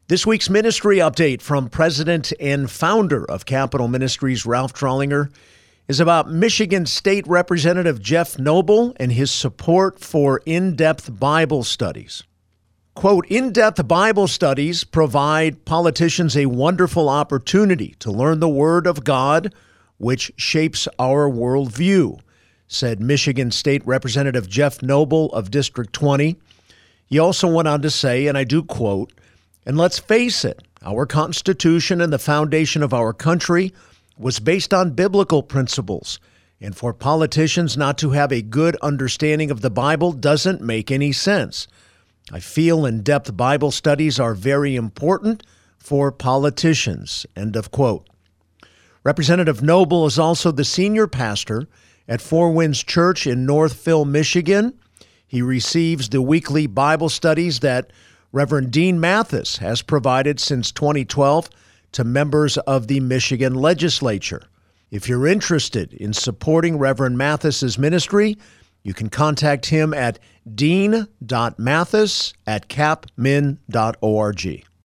This week's ministry update from President and founder of Capital Ministries, Ralph Drollinger, is about Michigan State Representative Jeff Noble and his support for in-depth Bible studies. Quote, in-depth Bible studies provide politicians a wonderful opportunity to learn the Word of God, which shapes our worldview, said Michigan State Representative Jeff Noble of District 20. He also went on to say, and I do quote, "And let's face it, our Constitution and the foundation of our country was based on biblical principles, and for politicians not to have a good understanding of the Bible doesn't make any sense. I feel in-depth Bible studies are very important for politicians," end of quote. Representative Noble is also the senior pastor at Four Winds Church in Northville, Michigan. He receives the weekly Bible studies that Reverend Dean Mathis has provided since 2012 to members of the Michigan legislature. If you're interested in supporting Reverend Mathis's ministry, you can contact him at dean.mathis@capmin.org.